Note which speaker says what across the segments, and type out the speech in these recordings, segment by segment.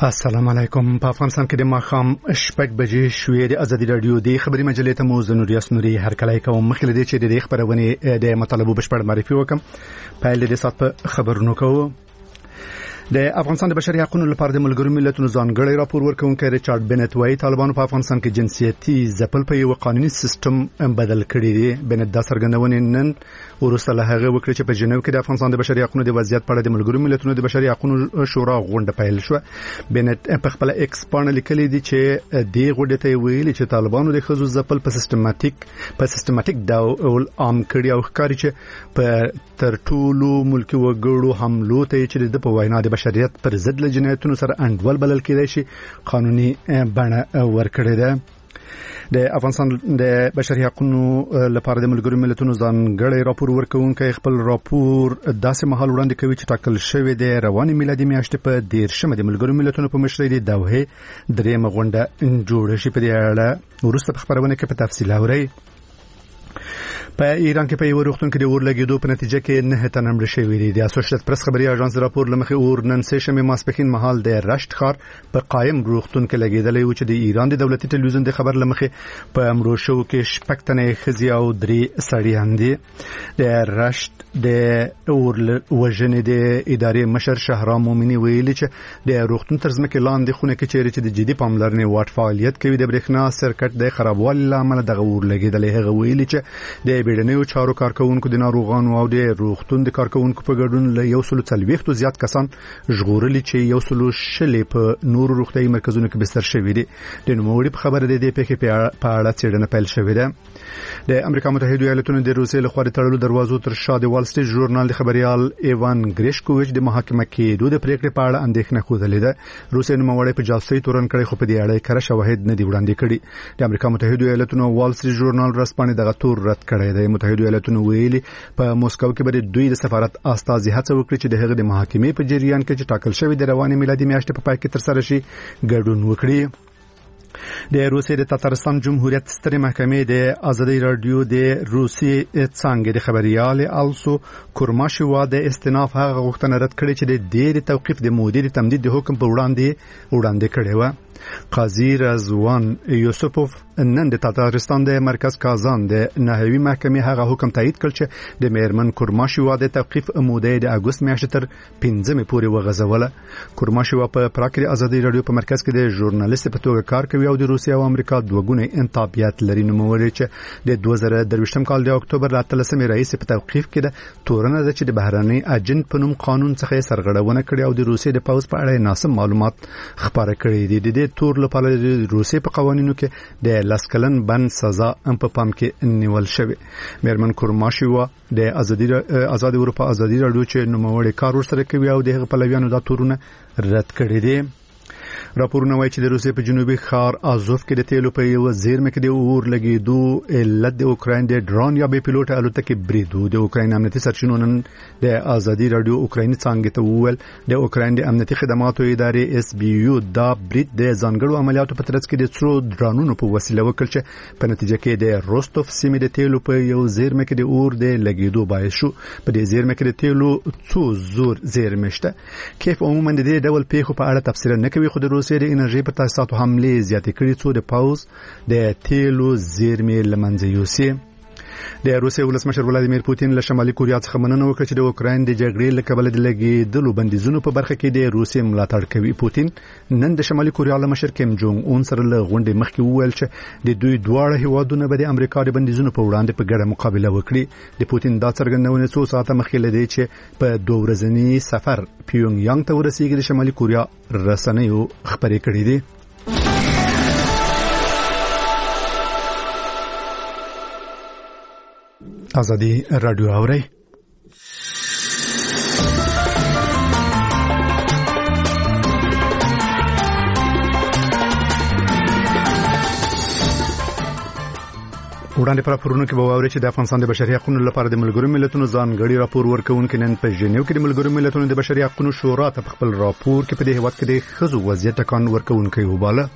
Speaker 1: السلام علیکم. په افغانستان کې د ماښام 6 بجې شوې د ازادي رادیو د خبري مجلې ته مو زنوري اسنوري هرکلی کوم. مخکې لدې چې د خبرونه د مطالبو بشپړ معرفي وکم په دې سات په خبرونو کوو. د افغانستان د بشري حقوقو لپاره د ملګرو ملتونو ځانګړی راپور ورکونکي ریچارډ بنت وايي طالبانو په افغانستان کې جنسیتي ځپل په یو قانوني سیستم بدل کړی دی. بنت دا څرګندونه نن ورسته له هغه وکړي چې په جنیو کې د افغانستان د بشري حقوقو د وضعیت په اړه د ملګرو ملتونو د بشري حقوقو شورا غونډه پیل شو. بنت په خپل ایکس باندې لیکلي دي چې د غونډې ته ویلي چې طالبانو د خزو ځپل په سیستماتیک ډول عام کړی او ښکاري چې په تر ټولو ملکی وګړو حملو ته چې د په وینا د بشریت پر ضد له جنایتونو سره انډول بلل کېدای شي قانوني بڼه ورکړې ده. د افغانستان د بشري حقوقو لپاره د ملګرو ملتونو ځانګړی راپور ورکوونکی خپل راپور داسې مهال وړاندې کوي چې ټاکل شوی د رواني میلادي میاشتې په 13 د ملګرو ملتونو په مشرۍ د دوحې درېمه غونډه جوړه شي. په دې اړه وروسته په خبرونه کې په تفصیل اورئ. په ایران کې په یو روغتون کې د اور لګیدو په نتیجه کې 9 تنه مړه شوي دي. د اسوسییټډ پریس خبري اژانس راپور لمخې اور نن سه شنبه ماسپښین مهال د رشت ښار په قائم روغتون کې لګیدلی و چې د ایران د دولتي ټلویزیون د خبر لمخې په امرو شو کې 6 تنه ښځې او 3 سړیان دي. د رشت د اور وژنې د ادارې مشر شهرام مومنی ویلي چې د روغتون تر ځمکې لاندې خونه کې چیرې چې د جدي پاملرنې واټ فعالیت کوي د برېښنا سرکټ د خرابوالي لامل دغه اور لګیدلی. هغه ویلي چې د بیړنیو چارو کارکونکو د ناروغانو او د روغتون د کارکونکو په ګډون له 140 زیات کسان ژغورلي چې 140 په نورو روغتیايي مرکزونو کې بستر شوي دي. د نوموړي په خبره د پیښې په اړه څېړنه پیل شوې ده. د امریکا متحده ایالاتونو د روسیې لخوا د تړلو دروازو تر شا د وال سټریټ ژورنال د خبريال ایوان ګریشکوویچ د محاکمه کېدو د پریکړې په اړه اندېښنه خوځلې ده. روسیې نوموړی په جاسوسي تورن کړي خو په دې اړه کره شواهد نه دی وړاندې کړي. د امریکا متحده ایالاتونو وال سټریټ ژورنال رسپانې دغه تور رد کړی دی. متحده ایالاتونو ویلي په موسکو کې به دوی د سفارت استازي هڅه وکړي چې د هغه د محاکمې په جریان کې چې ټاکل شوی د رواني میلادي میاشتې په پای کې تر سره شي ګډون وکړي. د روسیې د تاتارستان جمهوریت سترې محکمې د ازادي رادیو د روسیې څنګه د خبريال آلسو کورماشووا د استناف هغه غوښتنه رد کړې چې د ډېر توقيف د مودې د تمدید د حکم په وړاندې کړې و. قاضي رضوان یوسفوف نن د تاتارستان د مرکز کازان د نهوي محکمې هغه حکم تایید کړ چې د میرمن کورماشووا د توقيف مودې د اگست میاشتې تر 15 پورې وغځوله. کورماشووا په پراکري ازادي رادیو په مرکز کې د ژورنالیست په توګه کار کوي او د روسیا او امریکا دوګونه انتابیات لري. نوموړی چې د 2023 کال د اکتوبر 13 رئیس په توقيف کې د تورنه د چې د بهرنۍ اجنټ په نوم قانون څخه سرغړونه کړې او د روسیې د پاوز په اړه ناسم معلومات خبره کړې دي. د تور لپاره د روسیې په قوانینو کې د لسکلن بند سزا په پام کې نیول شوی. میرمن کورماشووا د آزاد اروپا ازادي رادیو چې نوموړی کار ورسره کوي او د هغه پلویانو دا تورونه رد کړی دي. راپورونه وايي چې د روسیې په جنوبي ښار آزوف کې د تیلو په یو زیرمه کې د اور لګیدو علت د اوکراین د ډرون یا بې پیلوټ الوتکې بریدو. د اوکراین امنیتي سرچینو نن د ازادي رادیو اوکرایني څنګه ته وویل د اوکراین د امنیتي خدماتو ادارې اس بي یو دا برید د ځانګړو عملیاتو په ترڅ کې د څو ډرونونو په وسیله وکړ چې په نتیجه کې د روستوف سیمې د تیلو په یو زیرمه کې د اور د لګیدو باعث شو. په دې زیرمه کې د تیلو څو زور زیرمه شته. کیف عموما د دې ډول پیښو په اړه تفسیر نه کوي خو د روسیې د انرژي په تاسیساتو حملې زیاتې کړې څو د پاوز د تیلو زیرمې لمنځه یوسي. د روسیې ولسمشر ولادیمیر پوتین له شمالي کوریا څخه مننه وکړه چې د اوکراین د جګړې له کبله د لګیدلو بندیزونو په برخه کې د روسیې ملاتړ کوي. پوتین نن د شمالي کوریا له مشر کیم جونګ اون سره له غونډې مخکې وویل چې د دوی دواړه هیوادونه به د امریکا د بندیزونو په وړاندې په ګډه مقابله وکړي. د پوتین دا څرګندونه څو ساعته مخکې لدی چې په 2 ورځنی سفر پیونګ یانګ ته ورسیږي د شمالي کوریا رسنیو خبرې کړې دي. ازادي رادیو اوري. وړاندې پر پرونو کې به واوري چې د افغانستان د بشري حقوقو لپاره د ملګرو ملتونو ځانګړي راپور ورکوونکي نن په جنیو کې د ملګرو ملتونو د بشري حقوقو شورا ته خپل راپور کې په دې هیواد کې د خزو وضعیت ټکان ورکوونکي وباله.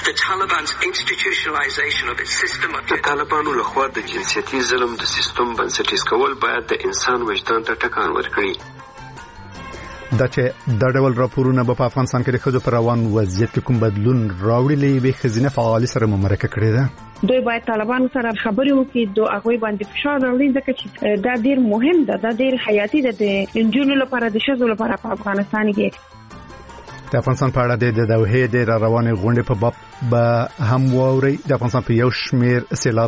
Speaker 2: د طالبانو لخوا د جنسیتي ظلم د سیستم بنسټیز کول باید د انسان وجدان ته ټکان ورکړي.
Speaker 1: دا چې د ډول راپورونه په افغانستان کې د ښځو پر روان وضعیت کې کوم بدلون راوړي به ښځینه فعالي سره مرکه کړې ده.
Speaker 3: دوی باید طالبانو سره خبرې وکړي، دوی هغه باندې فشار راوړي ځکه چې دا ډیر مهم ده، دا ډیر حیاتي ده د انجونو لپاره، د ښځو لپاره په افغانستان کې.
Speaker 1: د افغانستان په اړه د دوحې د روانې غونډې په باب به هم واوري. د افغانستان په یو شمیر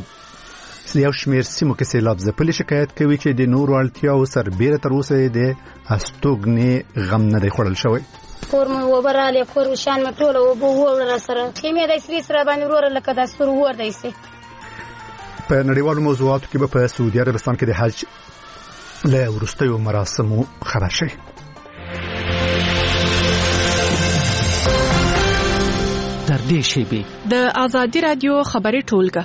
Speaker 1: سیمو کې سیلاب ځپلي شکایت کوي چې د نورو اړتیاو سربېره تر اوسه د استوګنې غم نه دی خوړل شوی.
Speaker 4: کور مو وبراله کور شان مټول او بو ور سره کیمه د سری سره باندې ور لکه د سر ور دی سي.
Speaker 1: په نړیوالو موضوعاتو کې په سعودي عربستان کې د حج له وروستیو مراسمو خبر شي.
Speaker 5: تر دې شیبې
Speaker 6: د آزادي رادیو خبري ټولګه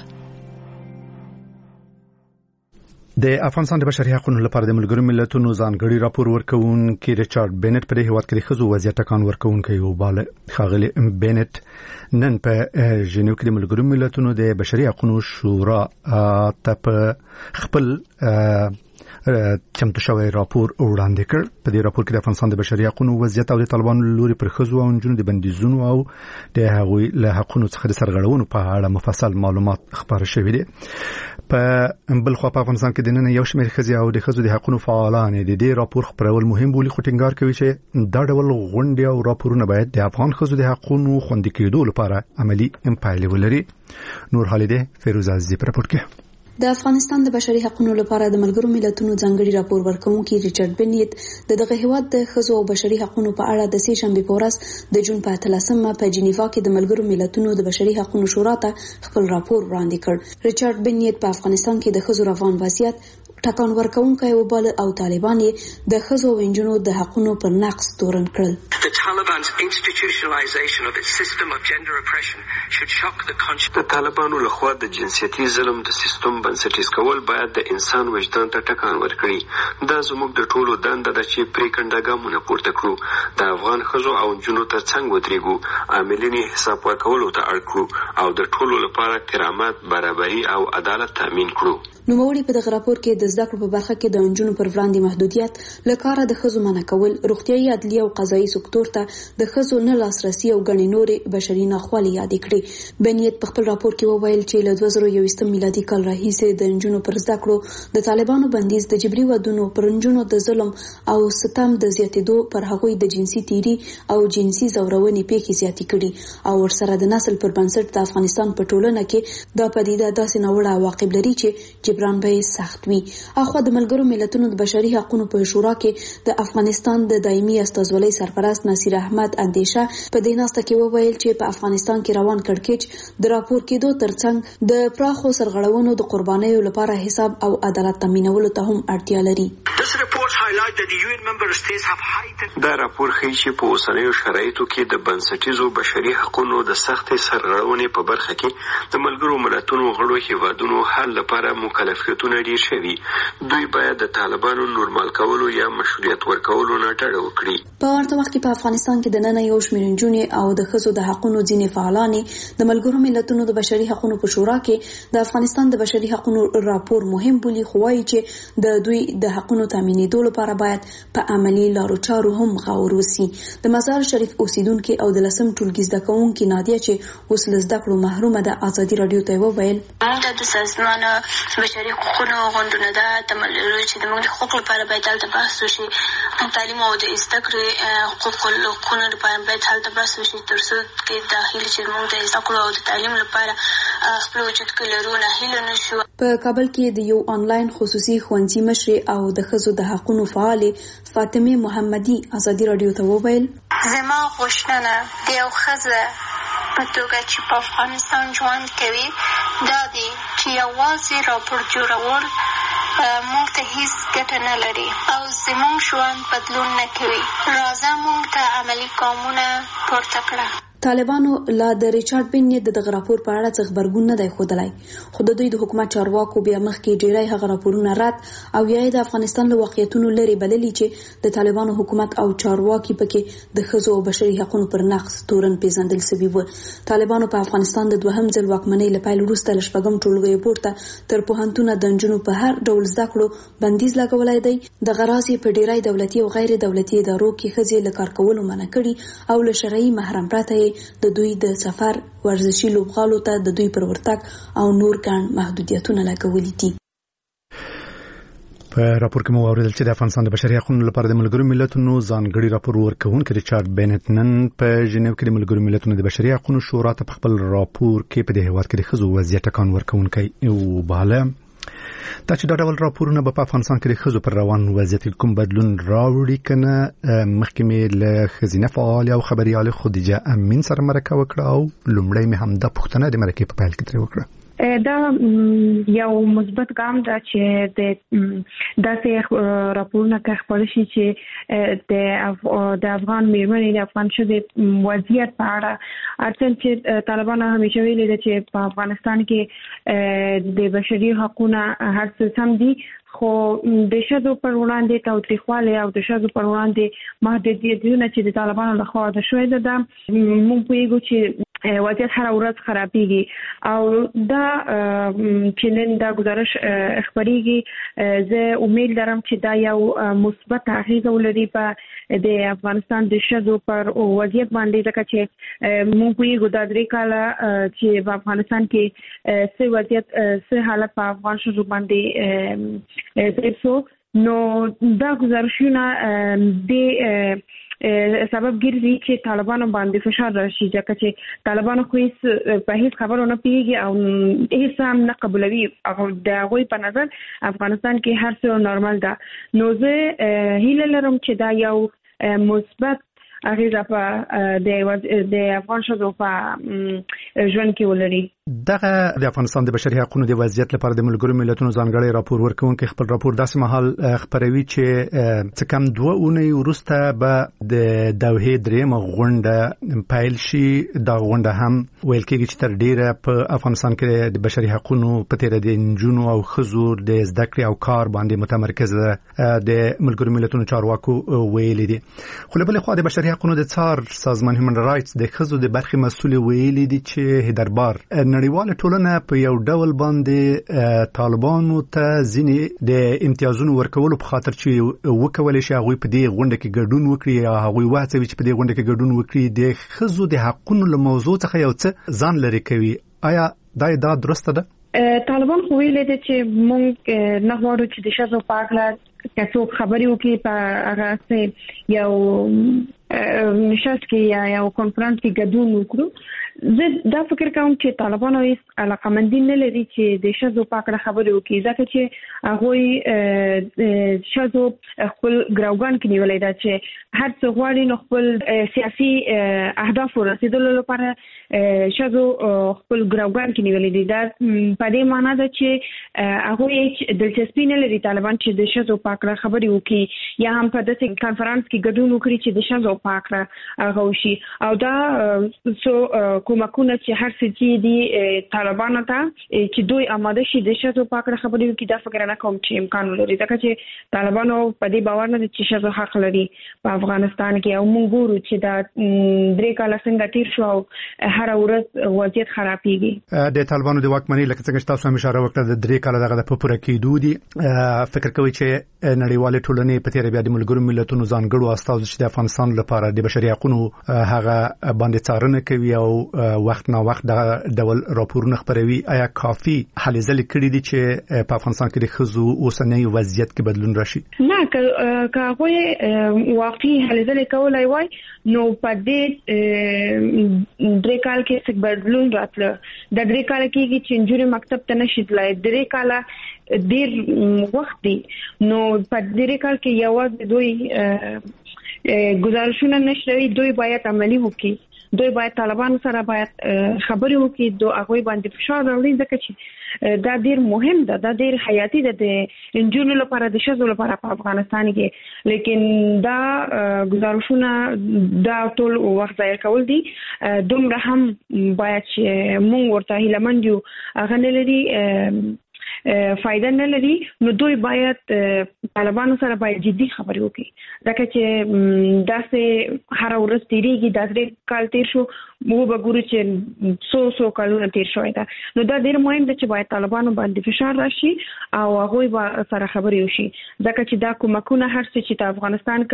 Speaker 1: د افغانستان د بشري حقوقو لپاره د ملګرو ملتونو ځانګړي راپور ورکوونکي ریچارډ بینټ په هیواد کې د ښځو وضعیت ټکان ورکوونکي وباله. ښاغلي بینټ نن په ژنیو کې د ملګرو ملتونو د بشري حقوقو شورا ته په خپل چمتو شوی راپور وړاندې کړ. په دې راپور کې د افغانستان د بشري حقوقو وضعیت او د طالبانو لوري پر ښځو او نجونو د بندیزونو او د هغوی له حقوقو څخه د سرغړونو په اړه مفصل معلومات خبري شوي دي. په بل خو په افغانستان کې د نن یو شمېر ښځې او د ښځو د حقوقو فعالان د دې راپور خبرول مهم بولي، خو ټینګار کوي چې دا ډول غونډې او راپورونه باید د افغان ښځو د حقوقو خوندي کېدو لپاره عملی پایلې ولري. نور حالیده فیروز عزیزی پر راپور کې.
Speaker 7: د افغانستان د بشري حقوقو لپاره د ملګرو ملتونو ځانګړي راپور ورکوونکي ریچارډ بینټ دغه هیواد د ښځو او بشري حقوقو په اړه د سې شنبه په ورځ د جون په 13مه په جنیوا کې د ملګرو ملتونو د بشري حقوقو شورا ته خپل راپور وړاندې کړ. ریچارډ بینټ په افغانستان کې د ښځو روان وضعیت ټکان ورکوونکی وباله او طالبان د ښځو او نجونو د حقوقو پر نقض تورن کړل.
Speaker 2: The Taliban's institutionalization of its system of gender oppression should shock the conscience. د طالبانو لخوا د جنسيتي ظلم د سیستم بنسټیز کول باید د انسان وجدان ته ټکان ورکړي. دا زموږ د ټولو دنده ده چې پریکنده ګامونه پورته کړو، د افغان ښځو او نجونو ترڅنګ ودرېږو، عاملین حساب ورکولو ته اړ کړو او د ټولو لپاره کرامت، برابري او عدالت تامین کړو.
Speaker 7: نوموړي په دغه راپور کې د زده کړو په برخه کې د نجونو پر وړاندې محدودیت، لکاره د ښځو منع کول، روغتيایي، عدلي او قضایي سکتور ته د ښځو نه لاسرسي او غني نورې بشري ناخوالې یاد کړې. بنیت په خپل راپور کې وویل چې له 2021 میلادي کال راهیسې د نجونو پر زده کړو د طالبانو بندیز، د جبري ودونو پر نجونو د ظلم او ستم د زیاتېدو، پر هغوی د جنسي تیری او جنسي زورونې پیښې زیاتې کړي او ورسره د نسل پر بنسټ د افغانستان په ټولنه کې دا پدیده داسې ناوړه عواقب لري چې جبران به سخت وي. اخو د ملګرو ملتونو د بشري حقوقو په شورا کې د افغانستان د دایمي استازولۍ سرپرست نصیر احمد اندیشه په دې ناسته کې وویل چې په افغانستان کې روان کړکېچ د راپور کېدو ترڅنګ د پراخو سرغړونو د قربانیو لپاره حساب او عدالت تامینولو ته هم اړتیا لري.
Speaker 2: دا راپور ښیي چې په اوسنیو شرایطو کې د بنسټیزو بشري حقوقو د سختې سرغړونې په برخه کې د ملګرو ملتونو غړو هیوادونو حل لپاره مکلفیتونه ډیر شوي. دوی باید د طالبانو نورمال کولو یا مشروعیت ورکولو نه ډډه وکړي.
Speaker 7: په ورته وخت کې په افغانستان کې د نن یو شمېر نجونې او د ښځو د حقوقو ځینې فعالان د ملګرو ملتونو د بشري حقوقو په شورا کې د افغانستان د بشري حقوقو راپور مهم بولي، خو وايي چې د دوی د حقوقو تامینېدو لپاره باید په عملی لارو چارو هم غور وشي. د مزار شریف اوسیدونکو او د لسم ټولګي زده کوونکي نادیه چې اوس له زده کړو محرومه ده، آزادي رادیو ته وویل
Speaker 4: موږ د سازمان بشري حقوقو غونډونه ده چې د موږ د حقوقو لپاره باید هلته بحث وشي، تعلیم او د زده کړې حقوقو لپاره باید هلته بحث وشي، ترڅو کې داخلي چې موږ د زده کړو او د تعلیم لپاره خپل وجود کې لرو نه هیله نشو.
Speaker 7: په کابل کې د یو آنلاین خصوصي ښوونځي مشر او د ښځو د حقوقو فعال فاطمه محمدي آزادي رادیو ته وویل
Speaker 4: زما غوښتنه د یو ښځه په توګه چې په افغانستان ژوند کوي دا دی چې یوازې راپور جوړول موږ ته هیڅ ګټه نه لري او زموږ ژوند بدلون نه کوي. راځه موږ ته عملي ګامونه پورته کړه.
Speaker 7: طالبانو لا د ریچارډ بینیت د راپور په اړه څه خبرګون نه دی ښودلی، خو د دوی د حکومت چارواکو بیا مخکې ډیری هغه راپورونه رد او یا د افغانستان له واقعیتونو لري بللي چې د طالبانو حکومت او چارواکي پکې د ښځو او بشري حقوقو پر نقض تورن پیژندل شوي وو. طالبانو په افغانستان د دوهم ځل واکمنۍ له پیل وروسته له شپږم ټولګي پورته تر پوهنتونه د نجونو په هر ډول زده کړو بندیز لګولای دی. د غرازي په ډیری دولتي او غیر دولتي ادارو کې ښځې له کار کولو منع کړي او له شرعي محرم پرته د دوی د سفر ورزشي لوبغالو ته د دوی پر ورتګ او نور ګڼ محدودیتونه لګولي دي.
Speaker 1: په راپور کې مو اوریدل چې د افغانستان د بشري حقوقو لپاره د ملګرو ملتونو ځانګړي راپور ورکوونکي ریچارډ بینیت نن په ژنیو کې د ملګرو ملتونو د بشري حقوقو شورا ته په خپل راپور کې په دې هیواد کې د ښځو وضعیت ټکان ورکوونکی او باله دا چې دا ډول راپورونه په افغانستان کې د ښځو پر روان وضعیت کوم بدلون راوړي کنه. مخکې له ښځینه فعال او خبريال خدیجه امین سره مرکه وکړه او لومړی مې هم د پښتنه د مرکه په پیل کې تر وکړه.
Speaker 3: دا یو مثبت ګام ده چې د داسې راپورونه کې خپل شي چې د افغان میرمنې د افغان ښځې وضعیت په اړه اصل چې طالبانو همیشه ویلي دي چې په افغانستان کې د بشري حقوقو هر څه سم دي، خو د ښځو پر وړاندې تاوتریخوالی او د ښځو پر وړاندې محدودیتونه چې د طالبانو لخوا د شوی ده موږ پوهیږو چې وضعیت هر ورځ خرابېږي او دا چې نن دا گزارش خبرېږي زه امید لرم چې دا یو مثبت اغیزه ولري په د افغانستان د ښځو پر وضعیت باندې، ځکه چې موږ پوهیږو دا 3 کاله چې په افغانستان کې څه وضعیت څه حالت په افغان ښځو باندې تیر شو، نو دا گزارشونه د سبب ګرځي چې طالبانو باندې فشار راشي، ځکه چې طالبانو خو په هیڅ خبرو نه پیږي او هیڅ هم نه قبولوي او د هغوی په نظر افغانستان کې هر څه نورمال ده. نو زه هیله لرم چې دا یو مثبت اغیزه په د افغان ښځو په ژوند کې ولري.
Speaker 1: دغه د افغانستان د بشري حقوقو د وضعیت لپاره د ملګرو ملتونو ځانګړي راپور ورکوونکي خپل راپور داسې مهال خبروي چې څه کم 2 اونۍ وروسته به د دوحې درېمه غونډه پیل شي. دا غونډه هم ویل کېږي چې تر ډیره په افغانستان کې د بشري حقوقو په تیر د نجونو او ښځو د زده کړې او کار باندې متمرکز د ملګرو ملتونو چارواکو ویلي دي. خو له بل خوا د بشري حقوقو د څار سازمان هیومن رائټس د ښځو د برخې مسؤل ویلي دي چې هدربار نړیواله ټولنه په یو ډول باندې طالبانو ته ځینې د امتیازونو ورکولو په خاطر چې وکولای شي هغوی په دې غونډه کې ګډون وکړي یا هغوی وهڅوي چې په دې غونډه کې ګډون وکړي د ښځو د حقوقو له موضوع څخه یو څه ځان لري کوي. آیا دا درسته ده؟
Speaker 3: طالبان خو ویلي دي چې موږ نه غواړو چې د ښځو په اړه که څوک خبرې وکړي په هغه یو نشست کې یا یو کنفرانس کې ګډون وکړو. زه دا فکر کوم چې طالبانو هیڅ علاقمندي نه لري چې د ښځو په اړه خبرې وکړي، ځکه چې هغوی ښځو خپل ګراوګان کې نیولې ده چې هر څه غواړي نو خپل سیاسي اهداف ورسېدلو لپاره ښځو خپل ګراوګان کې نیولې دي. دا په دې معنی ده چې هغوی دلچسپي نه لري طالبان چې د ښځو په اړه خبرې وکړي یا هم په داسې کنفرانس کې ګډون وکړي چې د ښځو په اړه هغه وشي. او دا کومکونه چې هر څه دي طالبانو ته چې دوی آماده شي د ښځو په اړه خبرې وکړي، دا فکر نه کوم چې امکان ولري، ځکه چې طالبانو په دې باور نه دي چې ښځو حق لري په افغانستان کې. او موږ ګورو چې دا 3 کاله څنګه تیر شو او هر ورځ وضعیت خرابېږي.
Speaker 1: د طالبانو د واکمنۍ لکه څنګه تاسو هم اشاره وکړه د 3 کاله دغه په پوره کېدو دي. فکر کوي چې نړیوالې ټولنې په تیر بیا د ملګرو ملتونو ځانګړو استازو چې د افغانستان لپاره د بشري حقوقو هغه باندې څارنه کوي او وخت نا وخت د ډول راپورونه خبروي، آیا کافي هلې ځلې کړي دي چې په افغانستان کې د ښځو اوسنۍ وضعیت کې بدلون راشي؟
Speaker 3: نه، که هغوی واقعي هلې ځلې کولای وای نو په دې 3 کال کې څه بدلون راتله. د 3 کال کېږي چې نجونې مکتب ته نشي تلای، 3 کاله ډېر وخت دی. نو په 3 کال کې یوازې دوی گزارشونه نشروي، دوی باید عملی وکړي. دوی باید طالبان سره باید خبرې وکړي دوی هغه باندې فشار راوړي ځکه چې دا ډیر مهم ده دا ډیر حیاتي ده د انجونو لپاره د شذو لپاره په افغانستان کې لیکن دا گزارشونه دا ټول وخت ضایع کول دي دومره هم باید چې موږ ورته هیلمند یو هغه نه لري فائدہ نه لري نو دوی باید طالبانو سره باید جدي خبرې وکړي ځکه چې داسې هر ورځ تیریږي داسې کال تیر شو موږ به ګورو چې څو کالونه تیر شوی ده نو دا ډېر مهم ده چې باید طالبانو باندې فشار راشي او هغوی به سره خبرې وشي ځکه چې دا کومکونه هر څه چې د افغانستان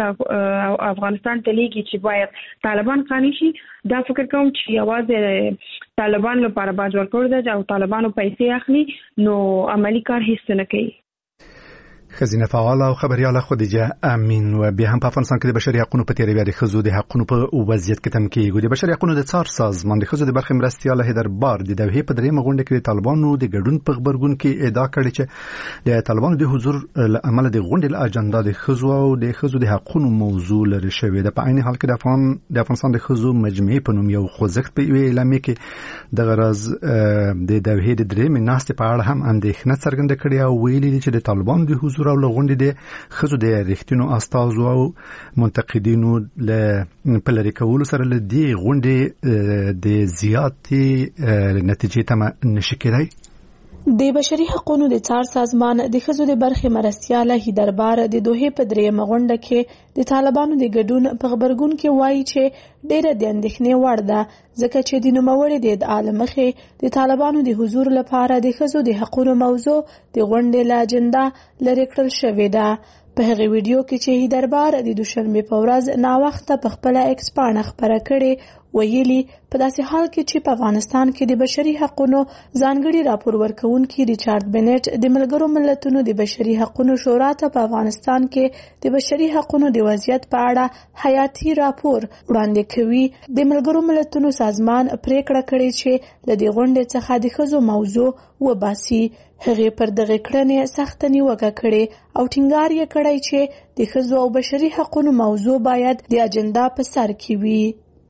Speaker 3: ته لیږي چې باید طالبان قانع شي دا فکر کوم چې یوازې طالبان لپاره باج ورکول ده او طالبانو پیسې اخلي نو عملی کار هیڅ نه کوي
Speaker 1: خزینه فعال او خبرياله خدیجه امین و بیا هم په افغانستان کې د بشري حقوقو په تیری بیا د خزو د حقوقو په وضعیت کې تم کېږي د بشري حقوقو د څار سازمان د خزو د برخې مرستياله هیدربار د دوی په درېمه غونډه کې د طالبانو د ګډون په خبرګون کې ادعا کړې چې د طالبانو د حضور عمل د غونډې له اجنډا د خزو او د خزو د حقوقو موضوع لري شوې ده په عین حال کې د افغانستان د خزو مجمعې په نوم یو خوځښت په اعلان کې د غرض د دوی د درېمه ناست په اړه هم اندېښنه څرګنده کړې او ویلي چې د طالبانو د حضور او لغونډې د خزو د رښتینو استازو او منتقدینو له پلری کول سره له دی غونډې د زیاتې نتیجې ته نشي کېدای
Speaker 6: د بشري حقوقو د څار سازمان د خزو د برخې مرستياله هیدربار د دوه په درېمه غونډه کې د طالبانو د ګډون په خبرګون کې وایي چې ډېر د اندېښنې وړ ده ځکه چې د نوموړي د ادعا مخې د طالبانو د حضور لپاره د خزو د حقوقو موضوع د غونډې له اجنډا لرې کړل شوې ده په هغه ویډیو کې چې هیدربار د دوشنبه په ورځ نا وخت په خپل ایکس پاڼه خبره کړې ویلي په داسې حال کې چې په افغانستان کې د بشري حقوقو ځانګړي راپور ورکونکي ریچارډ بنټ د ملګرو ملتونو د بشري حقوقو شورا ته په افغانستان کې د بشري حقوقو د وضعیت په اړه حیاتي راپور وړاندې کوي د ملګرو ملتونو سازمان پریکړه کړې چې له دې غونډې څخه د خزو موضوع وباسي هغه پر دغه کړنې سخت نیوکه کړې او ټینګار یې کړی چې د خزو او بشري حقوقو موضوع باید د اجنډا په سر کې وي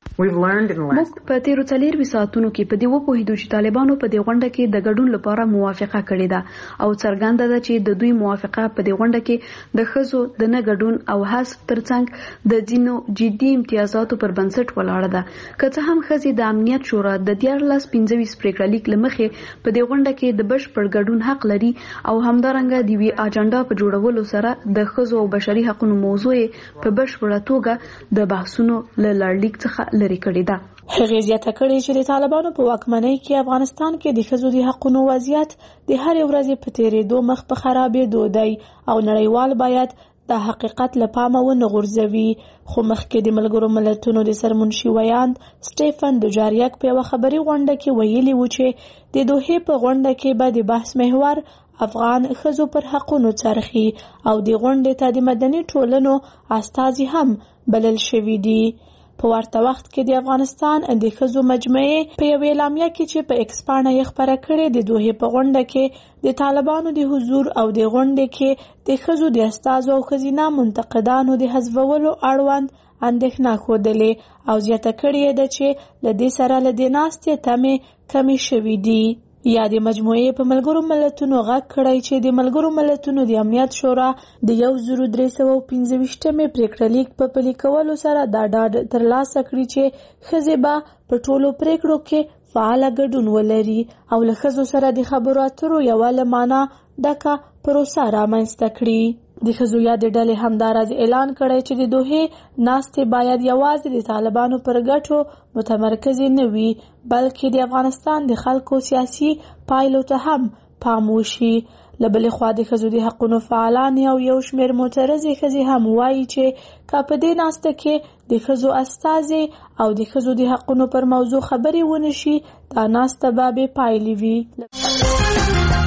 Speaker 7: موږ په تیرو 4 ساعتونو کې په دې وپوهیدو چې طالبانو په دې غونډه کې د ګډون لپاره موافقه کړې ده او څرګنده ده چې د دوی موافقه په دې غونډه کې د خزو د نه ګډون او حذف ترڅنګ د ځینو جدي امتیازاتو پر بنسټ ولاړه ده که څه هم خزي د امنیت شورا د 1425 پریکړه لیک لمخې په دې غونډه کې د بشپړ ګډون حق لري او همدارنګه د وی اجنډا په جوړولو سره د خزو او بشري حقوقو موضوع په بشپړه توګه د بحثونو له لړلیک څخه لري کړی ده
Speaker 6: هغه زیاته کړې چې د طالبانو په واکمنۍ کې افغانستان کې د خزو د حقوقو وضعیت د هر ورځې په تیرېدو مخ په خرابېدو دی او نړیوال باید د حقیقت له پامه ونه غورځوي خو مخکې د ملګرو ملتونو د سرمنشي ویاند سټيفن دوجاریک په یو خبري غونډه کې ویلي و چې د دوه په غونډه کې به د بحث محور افغان خزو پر حقوقو څرخي او د غونډې ته د مدني ټولنو استازي هم بلل شوي دي په ورته وخت کې د افغانستان د خزو مجمعې په یو اعلامیه کې چې په ایکس پاڼه یې خبره کړې د دوه په غونډه کې د طالبانو د حضور او د غونډې کې د خزو د استازو او خزینه منتقدانو د حذفولو اړوند اندېښنه ښودلې او زیاته کړې ده چې له دې سره له دې ناستې تمې کمې شوې دي یا د مجموعې په ملګرو ملتونو غږ کړی چې د ملګرو ملتونو د امنیت شورا د 1325 پریکړه لیک په پلي کولو سره دا ډاډ ترلاسه کړي چې ښځې به په ټولو پریکړو کې فعال ګډون ولري او له ښځو سره د خبرو اترو یوه لمانه ډکه پروسه رامنځته کړي د خزو یاد ډلې همداراز اعلان کړی چې د دوه ناستې باید یوازې د طالبانو پر ګټو متمرکز نه وي بلکې د افغانستان د خلکو سیاسي پایلو ته هم پام وشي لبلې خوا د خزو د حقوقو فعالان یو شمېر معترضې ښځې هم وایي چې که په دې ناسته کې د خزو استازي او د خزو د حقوقو پر موضوع خبرې ونشي دا ناسته به بې پایلې وي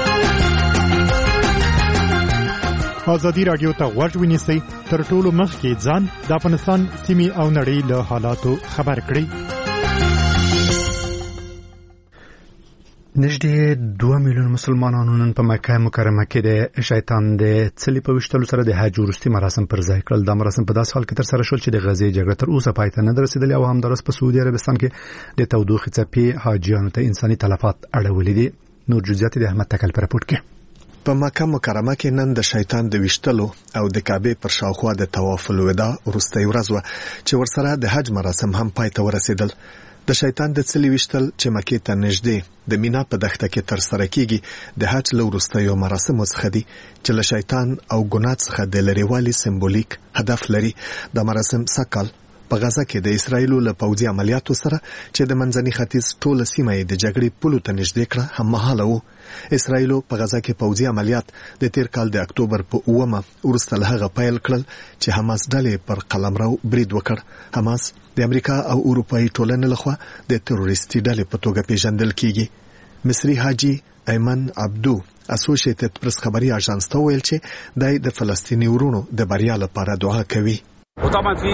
Speaker 8: ازادي رادیو ته غوږ ونیسئ تر ټولو مخکې ځان د افغانستان سیمې او نړۍ له حالاتو خبر کړئ
Speaker 1: نږدې 2 میلیون مسلمانانو نن په مکه مکرمه کې د شیطان د څلي په وشتلو سره د حج وروستي مراسم پر ځای کړل. دا مراسم په داسې حال کې تر سره شول چې د غزې جګړه تر اوسه پای ته نه رسیدلې او همدارس په سعودي عربستان کې د تودوخې څپې حاجیانو ته انساني تلفات اړولې دي. نور جزئیات د احمد تکل پر راپورټ کې.
Speaker 9: په مکه مکرمه کې نن د شیطان د وشتلو او د کعبه پر شاوخوا د طواف الوداع وروستي ورځ و چې ورسره د حج مراسم هم پای ته ورسیدل. د شیطان د څلي وشتل چې مکې ته نږدې د مینا په دښته کې تر سره کیږي د حج له وروستیو مراسمو څخه دي چې له شیطان او ګناه څخه د لریوالي سمبولیک هدف لري. د مراسم سکل په غزه کې د اسرایل له پوځي عملیاتو سره چې د منځني ختیځ ټوله سیمه د جګړې پولو ته نږدې کړه هم مهاله وو. اسرایل په غزه کې پوځي عملیات د تیر کال د اکتوبر په 9 وروسته له هغه پیل کړل چې حماس ډلې پر قلمرو برید وکړ. حماس د امریکا او اروپאי ټولنې لخوا د تروریستي ډلې په توګه پیژندل کیږي. مصری حاجی ایمن عبدو اسوسییټډ پریس خبري اژانس ته ویل چې د فلسطیني ورونو د بریا لپاره دعا کوي.
Speaker 10: وطبعا في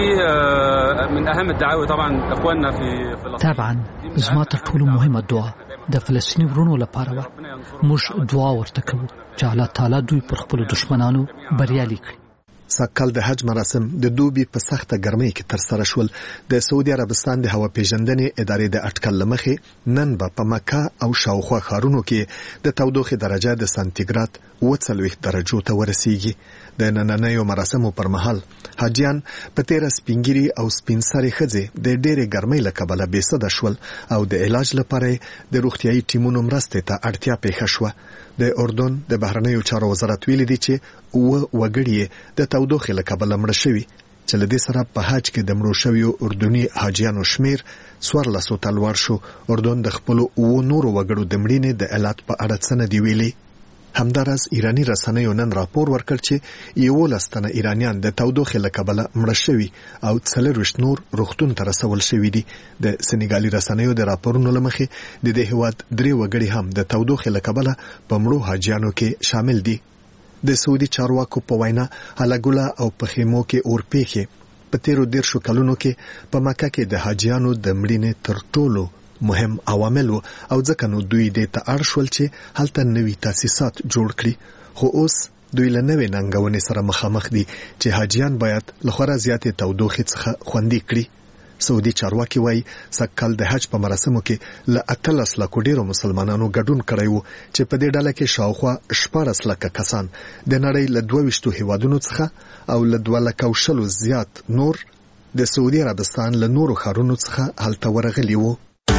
Speaker 10: من اهم الدعاوي طبعا اخواننا في فلسطين.
Speaker 5: طبعا زما تر ټولو مهمه دعا د فلسطیني ورونو لپاره و. موږ دعا ورته کوو چې الله تعالی دوی پر خپل دشمنانو بریالي کړي.
Speaker 9: سکل د حج مراسم د دوبي په سخته ګرمۍ کې تر سره شول. د سعودي عربستان د هوا پیژندنې ادارې د اټکل لمخې نن په مکه او شاوخوا ښارونو کې د تودوخې درجه د سانتیګراد 40 درجو ته ورسیږي. د نننیو مراسمو پر مهال حاجیان په تیر سپینګری او سپینسري خځې د ډېرې ګرمۍ له کبله بېسده شول او د علاج لپاره د روغتيایي ټیمونو مرستې ته اړتیا پیښه شوه. د اردن د بهرنیو چارو وزارت ویلي دی چې وګړي د تودوخې له کبله مړه شوي چې له دې سره په حج کې د مړو شویو اردني حاجیانو شمیر 1400 ته لوړ شو. اردن د خپل نورو وګړو د مړینې د علت په اړه څه نه دی ویلي. همدارس ایرانی رسنیو نن راپور ورکړ چې 11 تنه ایرانیان د تودوخې له کبله مړه شوي او 40 نور روغتون ته رسول شوي دي. د سنیګالي رسنیو د راپورونو لمخې د دې هیواد 3 وګړي هم د تودوخې له کبله په مړو حاجیانو کې شامل دي. د سعودي چارواکو په وینا هلاګولا او په خیمو کې اورپېخې په تیرو 10 کلونو کې په مکه کې د حاجیانو د مړینې تر ټولو مهم عوامل او ځکه نو دوی د تاړ شول چې هلته نوي تاسیسات جوړ کړي. خو اوس دوی له نوې ننګونې سره مخامخ دي چې حاجیان باید له خورا زیاتې تودوخې څخه خوندي کړي. سعودي چارواکي وایي سکل د حج په مراسمو کې له 18 لکو ډیرو مسلمانانو ګډون کړی وو چې په دې ډله کې شاوخوا 14 لکه کسان د نړۍ له 22 هیوادونو څخه او له 200 زیات نور د سعودي عربستان له نورو ښارونو څخه هلته ورغلي وو.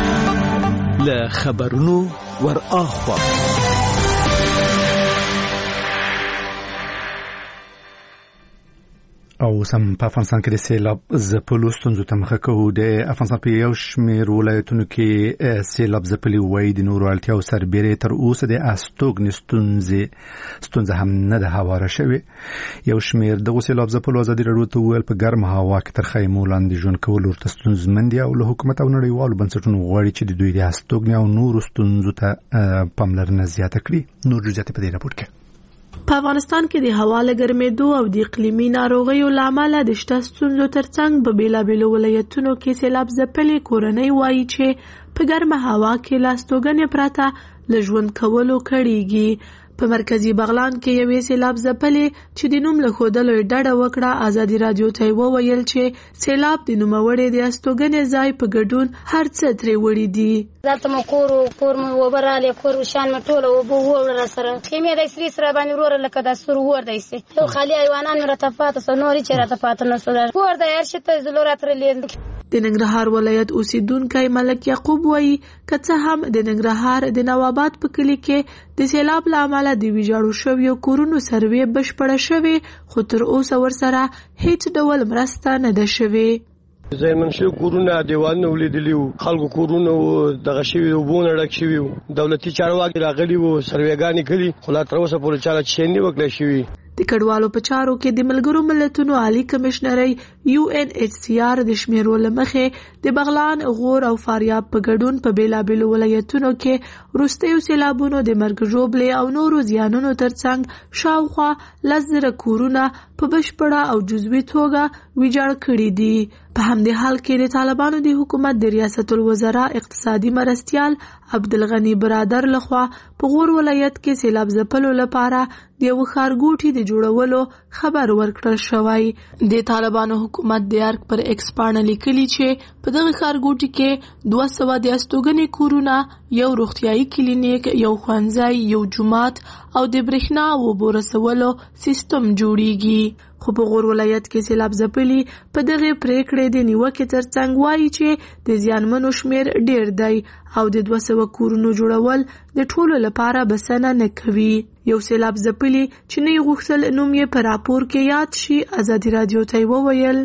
Speaker 5: له خبرونو ور اخوا
Speaker 1: او سم په افغانستان کې د سیلاب ځپلو ستونزو ته مخه کوو. د افغانستان په یو شمېر ولایتونو کې سیلاب ځپلي وایي د نورو اړتیاو سربېره تر اوسه د استوګنې ستونزه هم نه ده هواره شوې. یو شمېر دغه سیلاب ځپلو ازادي راډیو ته وویل په ګرمه هوا کې تر خیمو لاندې ژوند کول ورته ستونزمن دي او له حکومت او نړیوالو بنسټونو غواړي چې د دوی د استوګنې او نورو ستونزو ته پاملرنه زیاته کړي. نور جزئیات په دې راپور کې.
Speaker 6: په افغانستان کې د هوا له ګرمېدو او د اقلیمي ناروغیو له امله د شته ستونزو ترڅنګ په بیلابیلو ولایتونو کې سیلاب ځپلې کورنۍ وایي چې په ګرمه هوا کې له استوګنې پرته له ژوند کولو کړېږي. په مرکزی بغلان کې یوې سیلاب ځپلې چې د نوم له ښودلو یې ډډه وکړه. ازادي راډیو ته یې وویل چې سیلاب د نوموړې د استوګنې ځای په ګډون هر څه ترې وړي دي.
Speaker 11: دلته مو کور مو وبراله کور شان مو ټوله وبور سره خیمه د سری سره باندې ورور لکه د سر ور دی سي یو خالي ایوانان راتفات سنوري چې راتفات نه سره ور د ارشته زلورات رلیند.
Speaker 6: د ننګرهار ولایت اوسیدونکو ملک یعقوب وایي کڅه هم د ننګرهار د نواباد په کلی کې د سیلاب له امله د ویجاړو شویو کورونو سروې بشپړه شوې خو تر اوسه ورسره هیڅ ډول مرسته نه ده شوې.
Speaker 12: زمون شو کورونه دیوالونه ولیدلیو خلکو کورونه دغه شوی وبونه ډک شوی دولتي چارواکي راغلي وو سروېګانی کړي خو لا تر اوسه پورې چاله چینی وکړي شوی.
Speaker 6: د کډوالو په چارو کې د ملګرو ملتونو عالی کمشنري UNHCR د شمیرو لمخې د بغلان، غور او فاریاب په ګډون په بیلابیلو ولایتونو کې وروستیو سیلابونو د مرګ ژوبلې او نورو زیانونو ترڅنګ شاوخوا 10,000 کورونه په بشپړه او جزوي توګه ویجاړ کړي دي. په همدې حال کې د طالبانو د حکومت د ریاست الوزرا اقتصادي مرستیال عبدالغنی برادر لخوا په غور ولایت کې سیلاب ځپلو لپاره د یو ښارګوټي د جوړولو خبر ورکړل شوی. د طالبانو حکومت د ارګ پر ایکس پاڼه لیکلي چې په دغه ښارګوټي کې 200 د استوګنې کورونه، یو روغتیايي کلینیک، یو ښوونځی، یو جومات او د برېښنا او اوبو رسولو سیستم جوړیږي. خو په غور ولایت کې سیلاب ځپلي په دغه پریکړې د نیوکې ترڅنګ وایي چې د زیانمنو شمیر ډیر دی او د 200 کورونو جوړول د ټولو لپاره بسنه نه کوي. یو سیلاب ځپلي چې نه غوښتل نوم یې په راپور کې یاد شي ازادي رادیو ته وویل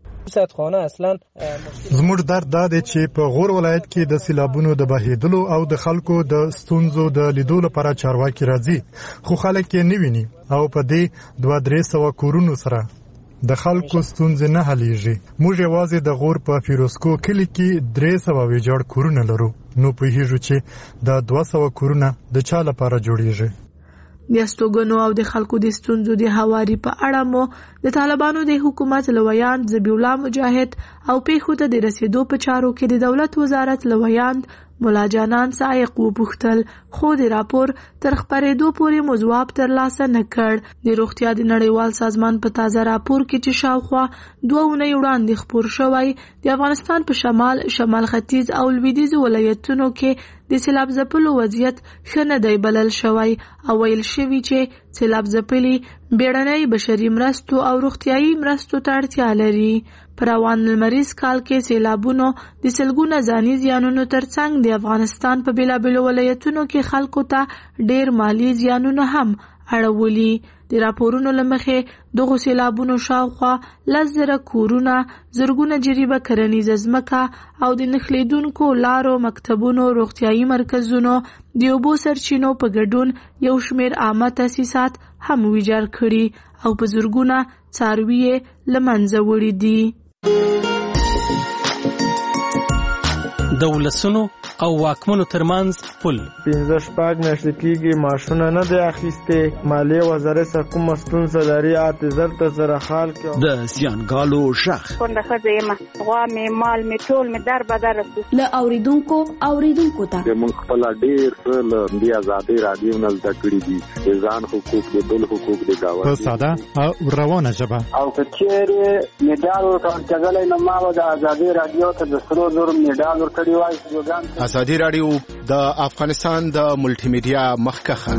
Speaker 8: زموږ درد دا دی چې په غور ولایت کې د سیلابونو د بهیدلو او د خلکو د ستونزو د لیدو لپاره چارواکي راځي، خو خلک یې نه ویني او په دې 200-300 کورونو سره د خلکو ستونزې نه حلیږي. موږ یوازې د غور په فیروزکو کلي کې 300 ویجاړ کورونه لرو، نو پوهیږو چې د 200 کورونه د چا لپاره جوړیږي.
Speaker 6: د استوګنو او د خلکو د ستونزو د هواري په اړه مو د طالبانو د حکومت لویان ذبیح الله مجاهد او پیښو ته د رسیدو په چارو کې د دولت وزارت لویان مولا جانان سائق وپوښتل، خو د راپور تر خپرېدو پورې مو ځواب ترلاسه نه کړ. د روغتیا د نړیوال سازمان په تازه راپور کې چې شاوخوا 2 اونۍ وړاندې خپور شوی، د افغانستان په شمال ختیځ او لویدیځ ولایتونو کې د سیلاب ځپلو وضعیت ښه نه دی بلل شوی او ویل شوی چې سیلاب ځپلي بیړنۍ بشري مرستو او روغتیايي مرستو ته اړتیا لري. په روان لمریز کال کې سیلابونو د سلګونه ځاني زیانونو ترڅنګ د افغانستان په بیلابیلو ولایتونو کې خلکو ته ډیر مالی زیانونه هم اړولي. د راپورونو لمخې دغه سیلابونو شاوخوا 10,000 کورونه، زرګونه جریبه کرنیزه ځمکه او د نښلیدونکو لارو، مکتبونو، روغتیايي مرکزونو، د اوبو سرچینو په ګډون یو شمیر عامه تاسیسات هم ویجاړ کړي او په زرګونه څاروي له منځه وړي دي.
Speaker 13: د ولسونو او واکمنو ترمنځ پل
Speaker 14: 15 میاشتې کېږي معاشونه نه دی اخیستې، مالیې وزارت کوم ستونزه لري، اعتذار ته سره حال کې
Speaker 13: د زیانګالو شخ
Speaker 15: څنګه خځه ما غوا مې مال مې ټول مې در بدر
Speaker 7: له اوریدونکو ته
Speaker 16: موږ خپل ډیر له دې ازادي رادیو نه زده کړې دي، ځان حقوق دي، بل حقوق دي، دا
Speaker 8: په ساده او روانه ژبه
Speaker 17: او کچېره میډال ورکړل نو ما د ازادي رادیو ته د سرو زر میډال ورکړی وای.
Speaker 18: ازادي رادیو د افغانستان د ملټي میډیا مخکخه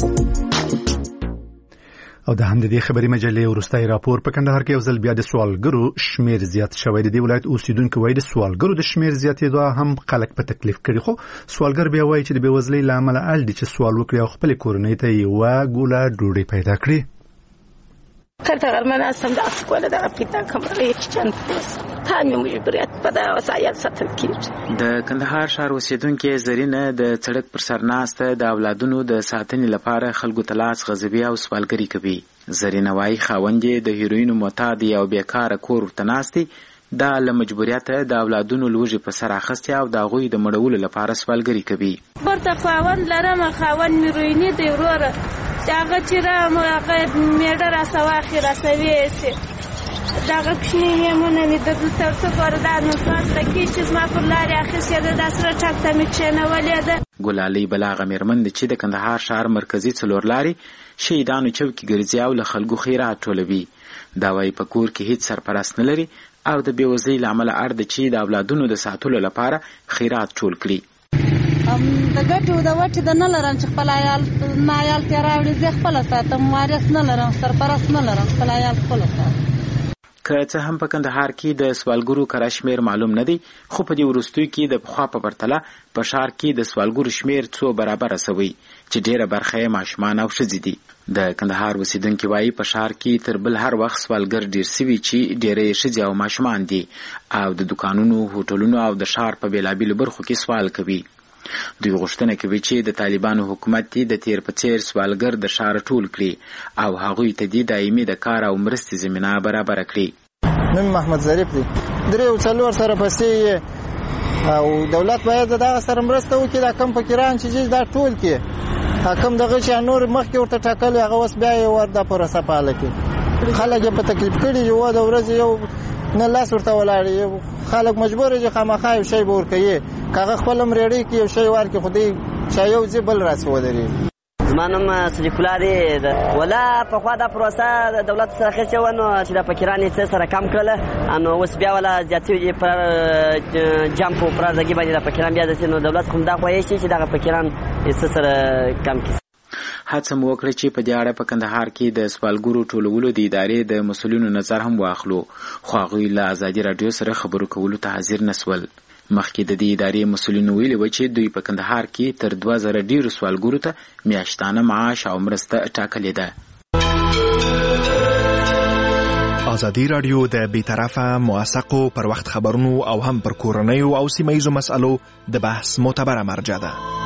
Speaker 1: او د همدې خبري مجلې ورستای راپور په کندهار کې یو ځل بیا د سوالګرو شمیر زیات شوی دی. ولایت اوسیدونکو وایي د سوالګرو د شمیر زیاتېدو هم خلک په تکلیف کړي، خو سوالګر بیا وایي چې د بېوزلۍ له امله اړ دي چې سوال وکړي او خپل کورنۍ ته یوه ګوله ډوډۍ پیدا کړي.
Speaker 19: خرطة من أسلم ده أسكوله ده أبيتا كمرية چند بس تاني مجبريات بدا وسایل ساتل کیږي.
Speaker 20: د کندهار ښار اوسیدونکو زرینه د سړک پر سر ناسته د اولادونو د ساتنې لپاره خلکو ته لاس غزبي او سوالګري کوي. زرینه وايي خاوندې د هیروینو معتاد او بیکاره کور ورته ناستي دا له مجبوریته د اولادونو لوږې په سر اخیستې او د هغوی د مړولو لپاره سوالګري کوي.
Speaker 21: برته خاوند لرم، خاوند مې رویني دی وروره هغه چې هغه میډه راسواخي راسوي سي دغه کښنی میمونه مې د تر څو پورې دا نو فاصله کې چې زما پر لارې اخیستې ده، دا سره ټک ته مې کښېنولې ده.
Speaker 20: ګلالۍ بلاغه مېرمن چې د کندهار ښار مرکزي څلور لارې شهیدانو چوکې ګرځي او له خلکو خیرات ټولوي. دا وایي په کور کې هیڅ سرپرست نه لري او د بېوزلۍ له امله اړ ده چې د اولادونو د ساتلو لپاره خیرات ټول کړي.
Speaker 22: د ګټو د وټې د نه لرم چې خپل عیال ما عیال ته راوړي، زه خپله ساتم، وارث نه لرم، سرپرست نه لرم، خپل عیال خپله ساتم.
Speaker 20: که څه هم په کندهار کې د سوالګرو کره شمیر معلوم نه دی، خو په دې وروستیو کې د پخوا په پرتله په ښار کې د سوالګرو شمیر څو برابره سوی چې ډیره برخه یې ماشومان او ښځې دي. د کندهار اوسیدونکي وایي په ښار کې تر بل هر وخت سوالګر ډیر سوي چې ډیره یې ښځې او ماشومان دي او د دکانونو، هوټلونو او د ښار په بېلابېلو برخو کې سوال کوي. دوی غوښتنه کوي چې د طالبانو حکومت د تیر په څیر سوالګر د ښار ټول کړي او هغوی ته د دایمي د کار او مرستې زمینه برابر کړي.
Speaker 14: نوم محمد ظریف دی. 3 سره پسې او دولت باید دا سره مرسته وکړي دا کم فقیران چې دا ټول کې حکم دغه چې نور مخکې ورته ټاکل هغه اوس بیا یې وردا پروسه پاله کړي. خلک په تکلیف کړي یو د ورځې یو نه لاس ورته ولاړ خلک مجبور دي خامخا یو شی ور کوي کاغه خپل مریړي کې یو شی ورکې خودي چې یو ځبل راس ودري.
Speaker 2: زمانم صدیق الله دی ولا په خوا دا پروسه د دولت سره خېچ ونه چې د فقیرانو څخه سره کم کړل ان اوس بیا ولا زیاتې پر جامپ پر ځګي باندې د فقیرانو بیا د نو دولت کوم دا خوښ شي چې د فقیرانو سره کم کړي.
Speaker 20: هڅه مو وکړه چې په دې اړه په کندهار کې د سوالګرو ټولولو د ادارې د مسؤلینو نظر هم واخلو خو هغوی له ازادي راډیو سره خبرو کولو ته حاضر نسول. مخکې د دې ادارې مسؤلینو ویلي و چې دوی په کندهار کې تر 2000 ډیرو سوالګرو ته میاشتانه معاش او مرسته ټاکلې ده.
Speaker 4: ازادي راډیو د بیطرفه موثقو پر وخت خبرونو او هم پر کورنیو او سیمه ییزو مسألو د بحث معتبره مرجع ده.